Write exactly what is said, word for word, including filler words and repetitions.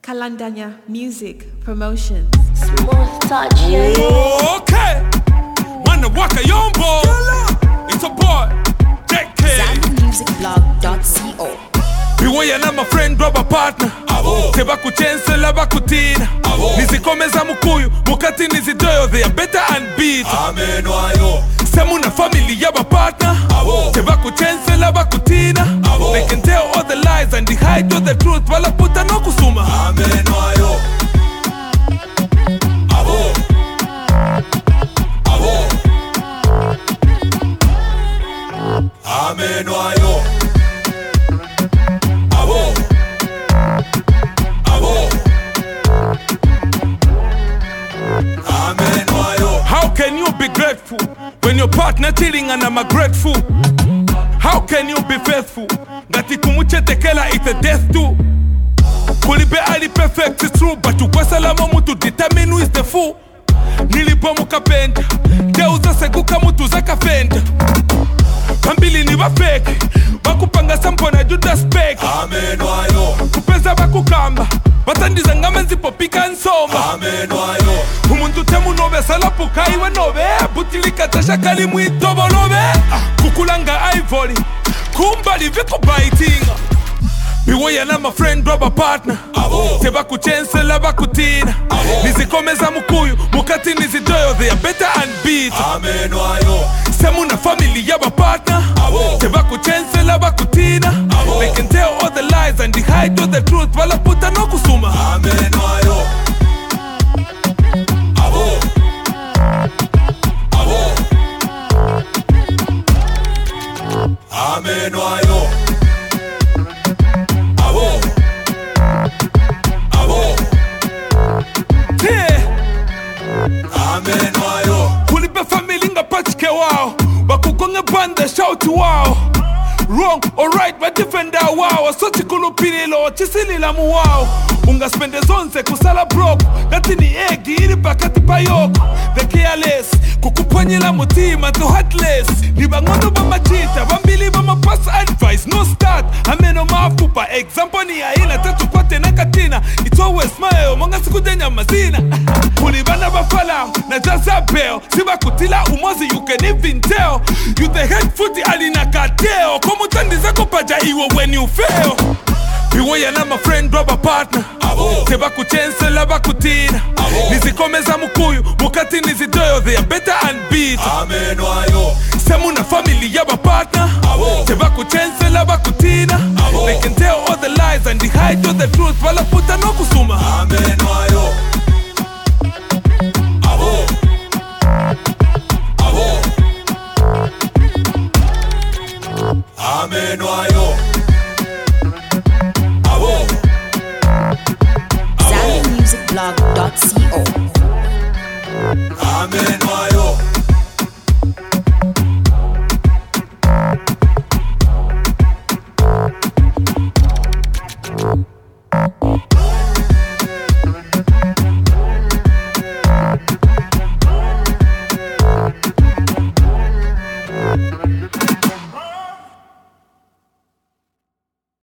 Kalandanya Music Promotions. Smooth touch, yeah. Okay, wanna walk a young boy. It's a boy, J K. Zambi Music Blog dot co. Biwoya na my friend rubber partner. Teba kuchensela bakutina. Nizikomeza mukuyu, mukati nizidoyo. They are better and beat. Amen wayo. Semu na family yaba partner. Teba kuchensela bakutina. They can tell all the lies and they hide all the truth. Wala puta no kusuma. Amen wayo. Abo. Abo. Amen wayo. Abo. Abo. Amen wayo. How can you be grateful when your partner cheating and I'm a grateful? How can you be faithful? Ngati kumuche tekela it's a death too. Kulibe ali perfect it's true, but ukwesala mutu determine who is the fool. Nilipo mukapenda deuza seguka mutu zakafenda. Kambili ni wafake bakupanga sampo na Judas Peck. Amen wayo. Kupeza bakukamba batandiza ngame nzipopika nsoma. Amen wayo. Umuntu temu nobe salapuka iwe nobe butilika tashakali mwitobo nobe kukulanga ivory kumbali viku baitinga. Biwoya na my friend rubber partner. Teba kuchensela bakutina. Nizikomeza mukuyu mukati nizidoyo. They are better and beat. Amen wayo. Semu na family yaba partner. Teba kuchensela bakutina. They can tell all the lies and they hide all the truth. Wala puta no kusuma. Amen wayo. Abo. Abo. Amen wayo. Abo. Abo. Yeah. Amen wayo. Kulibe family nga pachike wao. Bakukonge bande shout wao. Wrong or right but defender wao. Soti kulupililo chisilila mu wao. Unga spende zonse kusala broke. Gati ni egi iri pakati payoko. The careless kukuponyela mutima to heartless. Libangono ba machita bambili ba mapass advice no start. Ameno mafupa example ni aina tatu pate na katina. It's always smile monga sikudenya mazina. Kulibana bafala na jaza bell. Siba kutila umozi you can even tell. You the head footy alina kateo. Komu tandiza kopaja iwo when you fail. Biwoya na my friend rubber partner. Teba kuchensela bakutina. Nizikomeza mukuyu mukati nizidoyo. They are better and beat. Amen wayo. Semu na family yaba partner. Teba kuchensela bakutina. They can tell all the lies and they hide all the truth. Wala puta no kusuma. Amen wayo. Abo. Abo. Amen wayo.